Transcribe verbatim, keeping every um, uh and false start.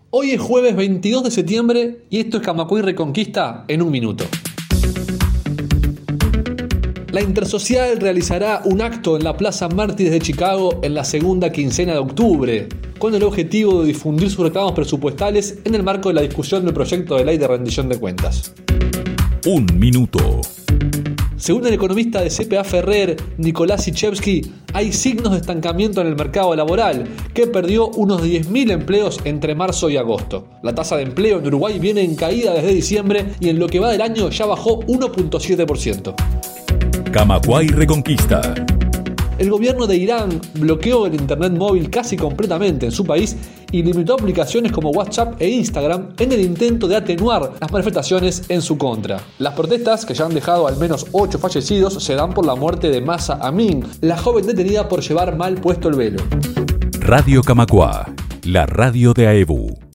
Hoy es jueves veintidós de septiembre y esto es Camacuay Reconquista en un minuto. La Intersocial realizará un acto en la Plaza Mártires de Chicago en la segunda quincena de octubre, con el objetivo de difundir sus reclamos presupuestales en el marco de la discusión del proyecto de ley de rendición de cuentas. Un minuto. Según el economista de C P A Ferrer, Nicolás Sichevsky, hay signos de estancamiento en el mercado laboral, que perdió unos diez mil empleos entre marzo y agosto. La tasa de empleo en Uruguay viene en caída desde diciembre y en lo que va del año ya bajó uno punto siete por ciento. Camacuay Reconquista. El gobierno de Irán bloqueó el internet móvil casi completamente en su país y limitó aplicaciones como WhatsApp e Instagram en el intento de atenuar las manifestaciones en su contra. Las protestas, que ya han dejado al menos ocho fallecidos, se dan por la muerte de Mahsa Amin, la joven detenida por llevar mal puesto el velo. Radio Camacuá, la radio de A E B U.